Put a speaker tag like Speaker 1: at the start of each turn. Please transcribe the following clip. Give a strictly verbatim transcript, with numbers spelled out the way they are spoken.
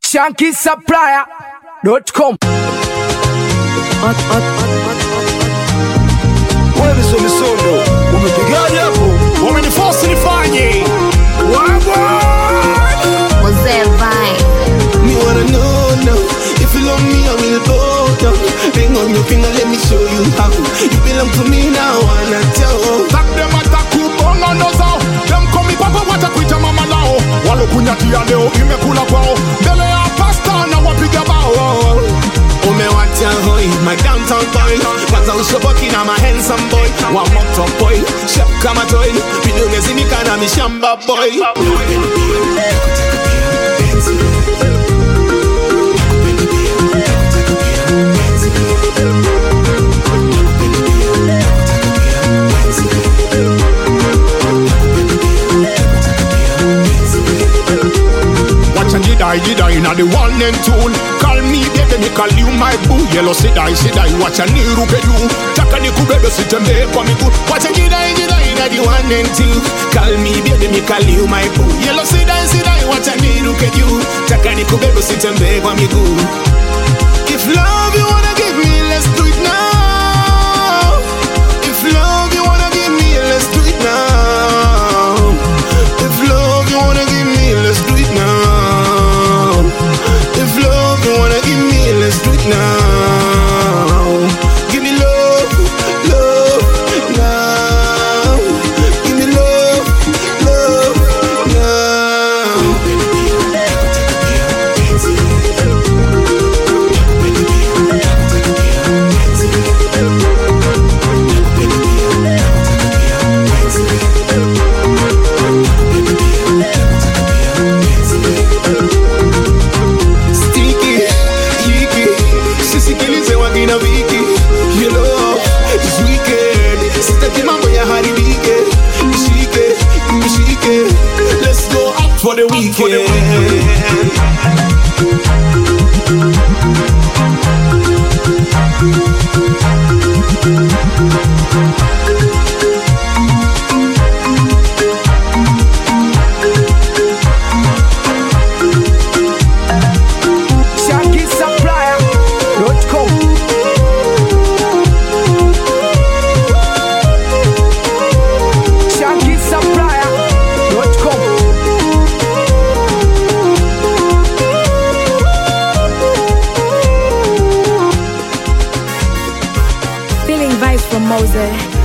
Speaker 1: Shanky Supplier dot com.
Speaker 2: Wewe sio misondo, umepigaje hapo? Umeniforce nifanye. Wagwa.
Speaker 3: Mzee Vine.
Speaker 4: Me wanna know now, if you love me I will go down. Ring on your finger, let me show you how. You belong to me now, wanna tell.
Speaker 2: Tak dem atakubonga nozo. Dem komi papa watakuita mama lao. Walokunyatia leo imekula kwao. Mbele ya pasta na wapiga bao.
Speaker 4: Umewacha hoi, my downtown boy. Kwanza ushoboki na my handsome boy. Wa moto boy, shop kama toy. Bidunge zimika na mishamba boy.
Speaker 2: I did I in the one and two. Call me baby, me call you my boo. Yellow sit I sit I watch a new rupe you. Taka ni kubebe sitembe kwa miguu.
Speaker 4: Watch a did I did I in the one and two. Call me baby, me call you my boo. Yellow sit I sit I watch a new rupe you. Taka ni kubebe sitembe kwa miguu. If love you wanna give me, let's do it now. If love you wanna give me, let's do it now. If love you wanna give me, let's do it now. If love you wanna give me, let's do it now. Give me love, love, now. Give me love, love, now. Let's go out for the weekend.
Speaker 1: Shanky Supplier dot com. Shanky Supplier dot com.
Speaker 3: Feeling vibes from Mose.